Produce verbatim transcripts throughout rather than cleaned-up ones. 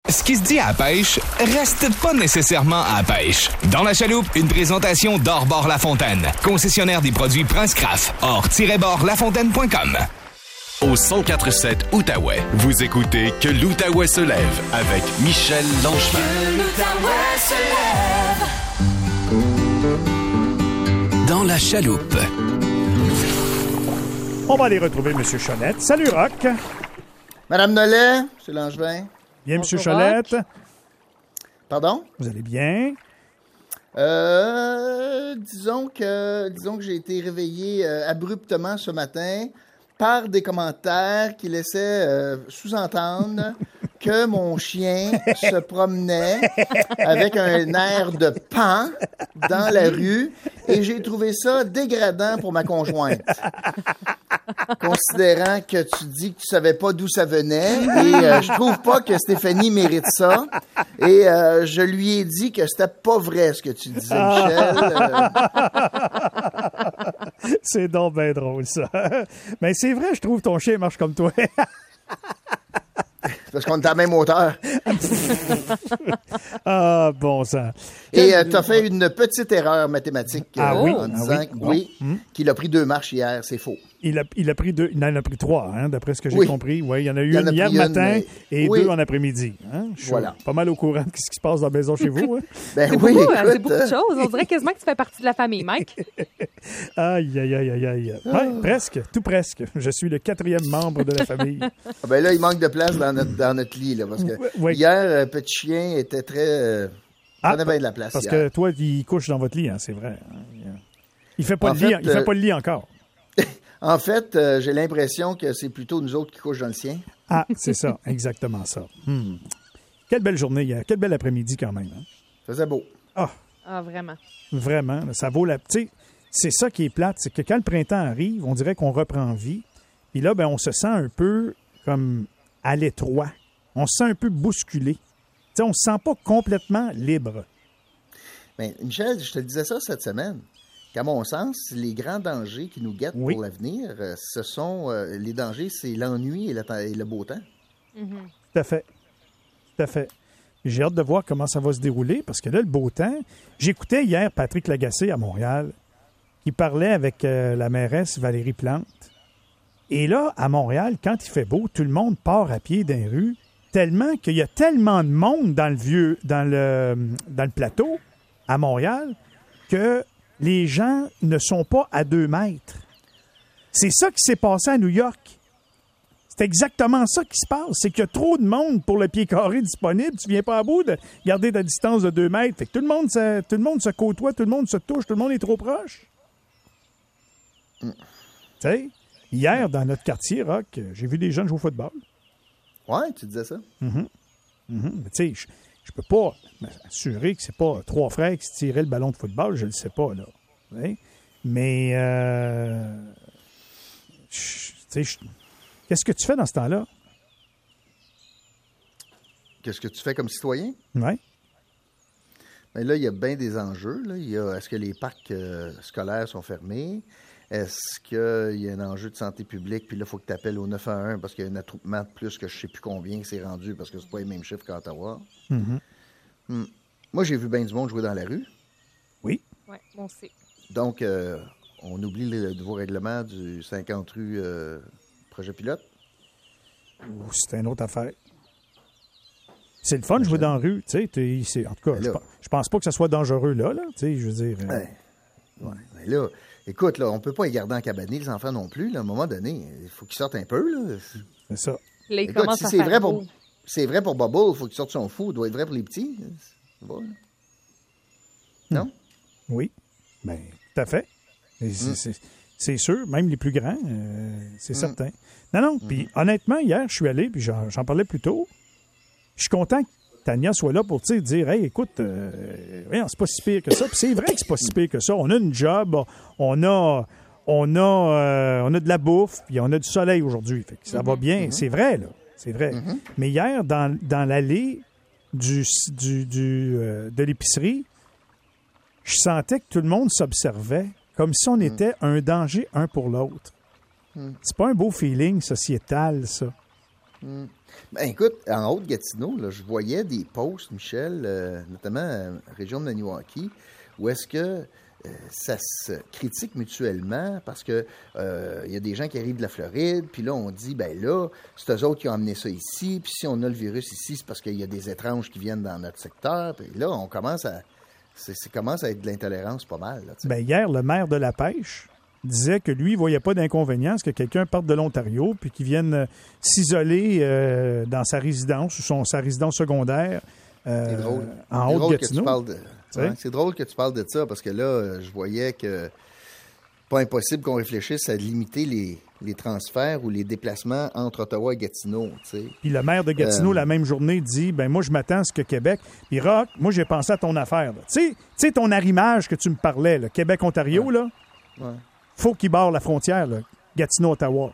Ce qui se dit à la pêche, reste pas nécessairement à la pêche. Dans la chaloupe, une présentation d'Or-Bord Lafontaine, concessionnaire des produits Prince Craft. or-bord lafontaine point com. Au cent quatre sept Outaouais, vous écoutez Que l'Outaouais se lève avec Michel Langevin. Que l'Outaouais se lève. Dans la chaloupe. On va aller retrouver M. Cholette. Salut, Rock. Madame Nollet, M. Langevin. Bien, M. Cholette. Pardon? Vous allez bien? Euh, disons que, disons que j'ai été réveillé euh, abruptement ce matin par des commentaires qui laissaient euh, sous-entendre que mon chien se promenait avec un air de pan dans la rue et j'ai trouvé ça dégradant pour ma conjointe. Considérant que tu dis que tu savais pas d'où ça venait et euh, je trouve pas que Stéphanie mérite ça et euh, je lui ai dit que c'était pas vrai ce que tu disais, Michel. Euh... C'est donc bien drôle, ça. Mais c'est vrai, je trouve ton chien marche comme toi. Parce qu'on est à la même hauteur. Ah, bon sang. Et euh, tu as fait une petite erreur mathématique euh, ah, oui? en disant ah, oui, bon. oui, hum. qu'il a pris deux marches hier. C'est faux. Il a, il a pris deux, il en a pris trois, hein, d'après ce que j'ai oui. compris. Ouais, il y en a eu il une hier une, matin mais... et oui. deux en après-midi. Hein? Je suis voilà. pas mal au courant de ce qui se passe dans la maison chez vous. Hein? Ben c'est oui, beaucoup, écoute, c'est beaucoup de choses. On dirait quasiment que tu fais partie de la famille, Mike. Aïe, aïe, aïe, aïe, aïe. Ouais, oh. Presque, tout presque. Je suis le quatrième membre de la famille. Ah ben là, il manque de place dans notre, dans notre lit, là, parce que oui. hier, euh, petit chien était très... Euh, ah, prenait bien de la place parce hier. que toi, il couche dans votre lit, hein, c'est vrai. Il fait pas en le lit, fait, il fait euh, pas le lit encore. En fait, euh, j'ai l'impression que c'est plutôt nous autres qui couchent dans le sien. Ah, c'est ça, exactement ça. Hmm. Quelle belle journée hier, quel bel après-midi quand même. Hein? Faisait beau. Ah, ah vraiment. Vraiment, ça vaut la... Tu sais, c'est ça qui est plate, c'est que quand le printemps arrive, on dirait qu'on reprend vie. Puis là, ben, on se sent un peu comme à l'étroit. On se sent un peu bousculé. Tu sais, on se sent pas complètement libre. Bien, Michel, je te disais ça cette semaine. Qu'à mon sens, les grands dangers qui nous guettent oui. pour l'avenir, euh, ce sont euh, les dangers, c'est l'ennui et le, et le beau temps. Mm-hmm. Tout à fait. Tout à fait. J'ai hâte de voir comment ça va se dérouler parce que là, le beau temps, j'écoutais hier Patrick Lagacé à Montréal qui parlait avec euh, la mairesse Valérie Plante. Et là, à Montréal, quand il fait beau, tout le monde part à pied dans les rues tellement qu'il y a tellement de monde dans le vieux, dans le, dans le plateau à Montréal que les gens ne sont pas à deux mètres. C'est ça qui s'est passé à New York. C'est exactement ça qui se passe. C'est qu'il y a trop de monde pour le pied carré disponible. Tu viens pas à bout de garder ta distance de deux mètres. Fait que tout le monde se, tout le monde se côtoie, tout le monde se touche, tout le monde est trop proche. Mm. Tu sais, hier, dans notre quartier, Rock, j'ai vu des jeunes jouer au football. Ouais, tu disais ça. Mm-hmm. Mm-hmm. Mais tu sais, je, je peux pas m'assurer que c'est pas trois frères qui se tiraient le ballon de football. Je le sais pas, là. Ouais. Mais, euh, tu sais, je... Qu'est-ce que tu fais dans ce temps-là? Qu'est-ce que tu fais comme citoyen? Oui. Mais là, il y a bien des enjeux. Là. Il y a, est-ce que les parcs euh, scolaires sont fermés? Est-ce qu'il y a un enjeu de santé publique? Puis là, il faut que tu appelles au neuf un un parce qu'il y a un attroupement de plus que je ne sais plus combien qui s'est rendu parce que c'est pas les mêmes chiffres qu'à Ottawa. Mm-hmm. Hmm. Moi, j'ai vu bien du monde jouer dans la rue. Oui. Oui, on sait. Donc, euh, on oublie le nouveau règlement du cinquante rues euh, projet pilote. Oh, c'est une autre affaire. C'est le fun de jouer dans la rue, tu sais. En tout cas, je, je pense pas que ça soit dangereux là, là. Tu sais, je veux dire. Euh... Ouais. Ouais. Mais là, écoute, là, on peut pas les garder en cabané, les enfants non plus. Là, à un moment donné, il faut qu'ils sortent un peu. Là. C'est ça. Là, écoute, si c'est vrai, pour, c'est vrai pour Bubble, il faut qu'il sorte son fou. Il doit être vrai pour les petits. Bon. Non? Hmm. Oui. Bien, tout à fait. Et c'est, hmm. c'est, c'est sûr, même les plus grands, euh, c'est hmm. certain. Non, non. Puis, hmm. honnêtement, hier, je suis allé, puis j'en, j'en parlais plus tôt. Je suis content que Tania soit là pour dire, hey, écoute, euh, voyons, c'est pas si pire que ça. Puis c'est vrai que c'est pas si pire que ça. On a une job, on a, on a, euh, on a de la bouffe, puis on a du soleil aujourd'hui. Fait que ça mm-hmm. va bien. Mm-hmm. C'est vrai, là. C'est vrai. Mm-hmm. Mais hier, dans, dans l'allée du, du, du, euh, de l'épicerie, je sentais que tout le monde s'observait comme si on mm. était un danger un pour l'autre. Mm. C'est pas un beau feeling sociétal, ça. Mm. Ben, écoute, en Haute-Gatineau, là, je voyais des posts, Michel, euh, notamment euh, région de Maniwaki, où est-ce que euh, ça se critique mutuellement parce que euh, il y a des gens qui arrivent de la Floride, puis là, on dit, ben là, c'est eux autres qui ont amené ça ici, puis si on a le virus ici, c'est parce qu'il y a des étranges qui viennent dans notre secteur, puis là, on commence à... C'est, ça commence à être de l'intolérance pas mal. Là, ben, hier, le maire de La Pêche disait que lui, il ne voyait pas d'inconvénient à ce que quelqu'un parte de l'Ontario puis qu'il vienne euh, s'isoler euh, dans sa résidence ou son, sa résidence secondaire euh, c'est drôle. en c'est drôle Haute-Gatineau. Que tu parles de, ouais, c'est drôle que tu parles de ça parce que là, je voyais que pas impossible qu'on réfléchisse à limiter les, les transferts ou les déplacements entre Ottawa et Gatineau. T'sais. Puis le maire de Gatineau, euh... la même journée, dit, ben moi, je m'attends à ce que Québec... Puis Rock, moi, j'ai pensé à ton affaire. Tu sais, ton arrimage que tu me parlais, là, Québec-Ontario, ouais. là, ouais. faut qu'il barre la frontière, là, Gatineau-Ottawa.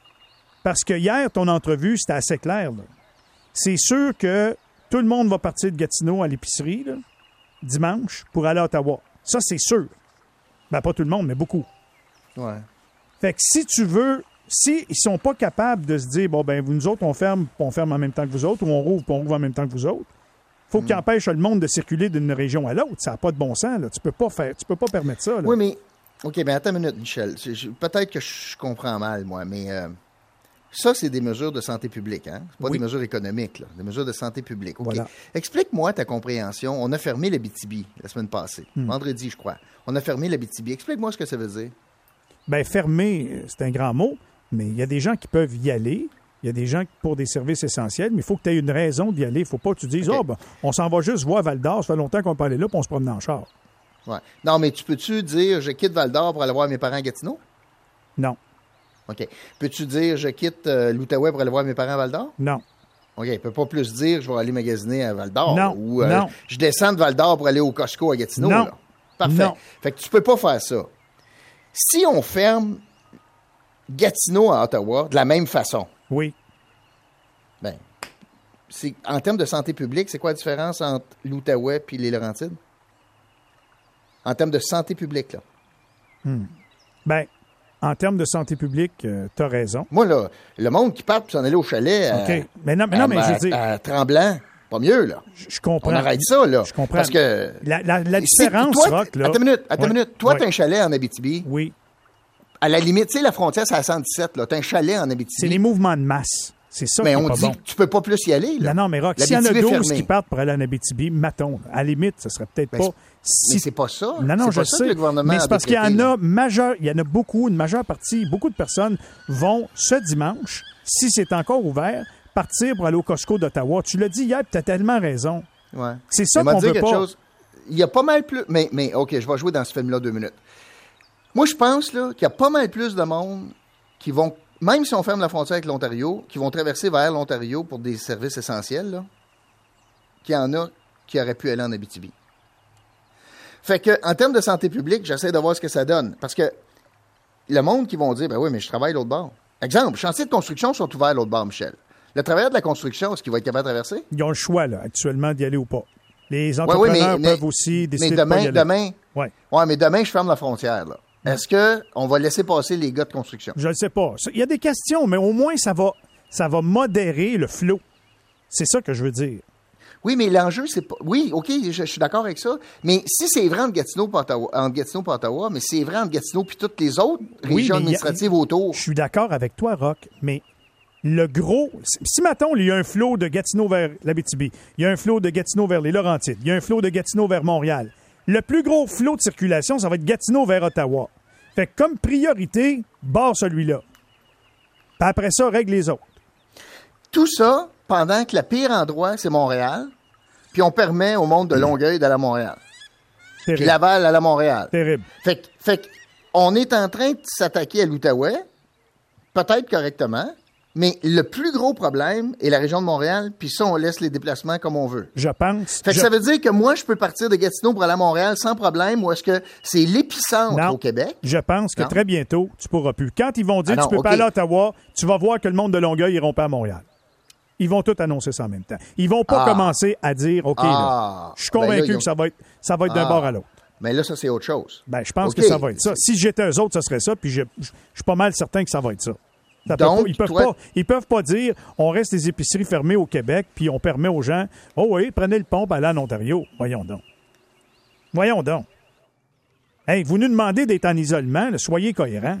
Parce que hier, ton entrevue, c'était assez clair. Là. C'est sûr que tout le monde va partir de Gatineau à l'épicerie, là, dimanche, pour aller à Ottawa. Ça, c'est sûr. Ben, pas tout le monde, mais beaucoup. Ouais. Fait que si tu veux, si ils sont pas capables de se dire, bon, ben, nous autres, on ferme, on ferme en même temps que vous autres, ou on rouvre, puis on rouvre en même temps que vous autres, faut mm. qu'ils empêchent le monde de circuler d'une région à l'autre. Ça n'a pas de bon sens, là. Tu peux pas faire, tu peux pas permettre ça, là. Oui, mais, OK, mais attends une minute, Michel. Je, je, peut-être que je comprends mal, moi, mais euh, ça, c'est des mesures de santé publique, hein? C'est pas oui. des mesures économiques, là. Des mesures de santé publique. OK. Voilà. Explique-moi ta compréhension. On a fermé l'Abitibi la semaine passée, mm. vendredi, je crois. On a fermé l'Abitibi. Explique-moi ce que ça veut dire. Bien, fermer, c'est un grand mot, mais il y a des gens qui peuvent y aller. Il y a des gens pour des services essentiels, mais il faut que tu aies une raison d'y aller. Il ne faut pas que tu dises, okay. oh, ben, on s'en va juste voir Val-d'Or, ça fait longtemps qu'on peut aller là, puis on se promène en char. Ouais. Non, mais tu peux-tu dire, je quitte Val-d'Or pour aller voir mes parents à Gatineau? Non. OK. Peux-tu dire, je quitte euh, l'Outaouais pour aller voir mes parents à Val-d'Or? Non. OK. Il ne peut pas plus dire, je vais aller magasiner à Val-d'Or. Non. Ou euh, non. je descends de Val-d'Or pour aller au Costco à Gatineau. Non. Là. Parfait. Non. Fait que tu peux pas faire ça. Si on ferme Gatineau à Ottawa de la même façon. Oui. Ben, c'est, en termes de santé publique, c'est quoi la différence entre l'Outaouais et les Laurentides? En termes de santé publique, là. Hmm. Ben, en termes de santé publique, euh, tu as raison. Moi, là, le monde qui part pour s'en aller au chalet à, OK. Mais non, mais, non, à, mais je veux dire... à Tremblant, pas mieux, là. Je, je comprends. On arrête ça, là. Je comprends. Parce que... La, la, la différence, si, toi, Rock, là... Attends une minute, attends une ouais. minute. Toi, ouais. t'as un chalet en Abitibi. Oui. À la limite, tu sais, la frontière, c'est à cent dix-sept, là. T'as un chalet en Abitibi. C'est les mouvements de masse. C'est ça mais qui est on pas dit bon. que tu peux pas plus y aller, là. Non, non, mais Rock, s'il y en a douze qui partent pour aller en Abitibi, mettons, à la limite, ce serait peut-être ben, pas... Si... Mais c'est pas ça. Non, non, c'est je pas sais. Ça que le gouvernement mais c'est parce qu'il y en là. a majeur, il y en a beaucoup, une majeure partie, beaucoup de personnes vont ce dimanche, si c'est encore ouvert, partir pour aller au Costco d'Ottawa. Tu l'as dit hier, tu as tellement raison. Ouais. C'est ça mais qu'on veut quelque pas. Chose. Il y a pas mal plus... Mais, mais OK, je vais jouer dans ce film-là deux minutes. Moi, je pense là, qu'il y a pas mal plus de monde qui vont, même si on ferme la frontière avec l'Ontario, qui vont traverser vers l'Ontario pour des services essentiels, là, qu'il y en a qui auraient pu aller en Abitibi. Fait que, en termes de santé publique, j'essaie de voir ce que ça donne. Parce que le monde qui vont dire, ben oui, mais je travaille l'autre bord. Exemple, chantiers de construction sont ouverts l'autre bord, Michel. Le travailleur de la construction, est-ce qu'il va être capable de traverser? Ils ont le choix, là, actuellement, d'y aller ou pas. Les entrepreneurs ouais, oui, mais, peuvent mais, aussi décider mais demain, de pas y aller. Demain, ouais. ouais, mais demain, je ferme la frontière, là. Est-ce qu'on va laisser passer les gars de construction? Je ne sais pas. Il y a des questions, mais au moins, ça va, ça va modérer le flot. C'est ça que je veux dire. Oui, mais l'enjeu, c'est pas... Oui, OK, je, je suis d'accord avec ça. Mais si c'est vrai entre Gatineau et Ottawa, entre Gatineau et Ottawa, mais c'est vrai entre Gatineau et toutes les autres oui, régions administratives a, autour. Je suis d'accord avec toi, Rock, mais le gros... Si, mettons, il y a un flot de Gatineau vers l'Abitibi, il y a un flot de Gatineau vers les Laurentides, il y a un flot de Gatineau vers Montréal, le plus gros flot de circulation, ça va être Gatineau vers Ottawa. Fait que comme priorité, barre celui-là. Puis après ça, règle les autres. Tout ça pendant que le pire endroit, c'est Montréal, puis on permet au monde de Longueuil d'aller à Montréal. Terrible. Puis Laval d'aller à Montréal. Terrible. Fait que, fait on est en train de s'attaquer à l'Outaouais, peut-être correctement, mais le plus gros problème est la région de Montréal, puis ça, on laisse les déplacements comme on veut. Je pense. Fait que je... ça veut dire que moi, je peux partir de Gatineau pour aller à Montréal sans problème, ou est-ce que c'est l'épicentre non, au Québec? Je pense que non. très bientôt, tu pourras plus. Quand ils vont dire ah non, tu peux okay. pas aller à Ottawa, tu vas voir que le monde de Longueuil iront pas à Montréal. Ils vont tout annoncer ça en même temps. Ils vont pas ah. commencer à dire, OK, ah. là, je suis convaincu ben là, ont... que ça va être, ça va être ah. d'un bord à l'autre. Mais là, ça, c'est autre chose. Ben, je pense okay. que ça va être ça. Si j'étais eux autres, ça serait ça, puis je, je, je suis pas mal certain que ça va être ça. Ça peut Donc, pas- ils peuvent toi- pas, ils peuvent pas dire on reste les épiceries fermées au Québec puis on permet aux gens oh oui, prenez le pont, allez en Ontario. Voyons donc. Voyons donc. Hey, vous nous demandez d'être en isolement, là, soyez cohérents.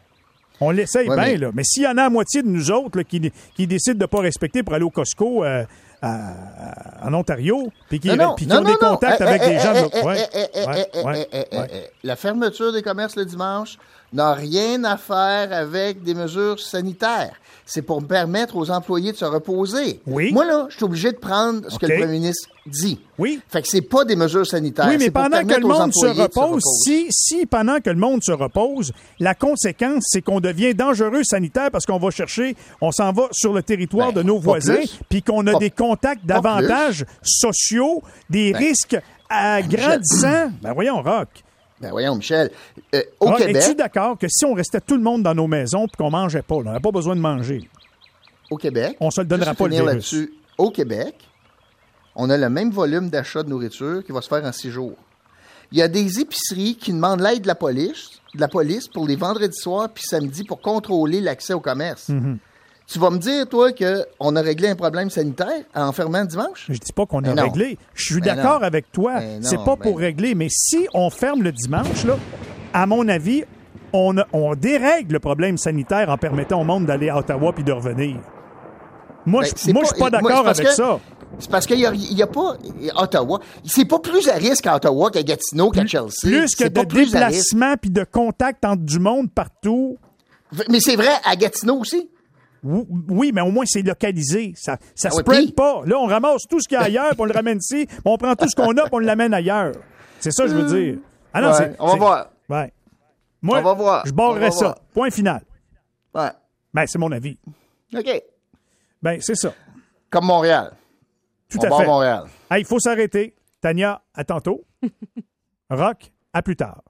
On l'essaye Ouais, bien, mais- là. Mais s'il y en a à moitié de nous autres là, qui, qui décident de ne pas respecter pour aller au Costco euh, à- à- en Ontario, puis qui, Non, non, puis qui non, ont non, des non. contacts Eh, avec eh, des eh, gens... eh, de- eh, ouais, eh, eh, ouais, eh, ouais, eh, eh, ouais. eh, La fermeture des commerces le dimanche n'a rien à faire avec des mesures sanitaires. C'est pour permettre aux employés de se reposer. Oui. Moi, là, je suis obligé de prendre ce que OK. le premier ministre dit. Oui. Fait que c'est pas des mesures sanitaires. Oui, mais c'est pour pendant que permettre le aux monde se employés de repose, reposer. si, si pendant que le monde se repose, la conséquence, c'est qu'on devient dangereux sanitaire parce qu'on va chercher, on s'en va sur le territoire Ben, de nos pas voisins, plus. puis qu'on a Pas- des contacts pas davantage sociaux, des Ben, risques agrandissants. Ben voyons, Rock. Ben voyons, Michel. Euh, au Rock, Québec, es-tu d'accord que si on restait tout le monde dans nos maisons puis qu'on mangeait pas, là, on n'avait pas besoin de manger, au Québec, on se le donnera juste pas, le finir virus. là-dessus, au Québec, on a le même volume d'achat de nourriture qui va se faire en six jours. Il y a des épiceries qui demandent l'aide de la police, de la police pour les vendredis soirs puis samedis pour contrôler l'accès au commerce. Mm-hmm. Tu vas me dire, toi, qu'on a réglé un problème sanitaire en fermant dimanche? Je dis pas qu'on a Ben non. réglé. Je suis Ben d'accord non. avec toi. Ben C'est non, pas ben pour non. régler. Mais si on ferme le dimanche, là, à mon avis, on, a- on dérègle le problème sanitaire en permettant au monde d'aller à Ottawa puis de revenir. Moi, Ben, je c'est moi, je suis pas moi, c'est d'accord parce avec que- ça. C'est parce qu'il n'y a, il y a pas... Ottawa, c'est pas plus à risque à Ottawa qu'à Gatineau, qu'à Chelsea. Plus que C'est de pas plus à risque. déplacements puis de contacts entre du monde partout. Mais c'est vrai à Gatineau aussi. Ou- Oui, mais au moins, c'est localisé. Ça ça Ah ouais, spread puis- pas. Là, on ramasse tout ce qu'il y a ailleurs, puis on le ramène ici, puis on prend tout ce qu'on a, puis on l'amène ailleurs. C'est ça que je veux dire. Ah non, Ouais, c'est- on va c'est- voir. Ouais. Moi, On va voir. je On barrerais va ça. voir. Point final. Ouais. Ben, c'est mon avis. OK. Ben, c'est ça. Comme Montréal. Tout on à barre fait. Montréal. Hey, il faut s'arrêter. Tania, à tantôt. Rock, à plus tard.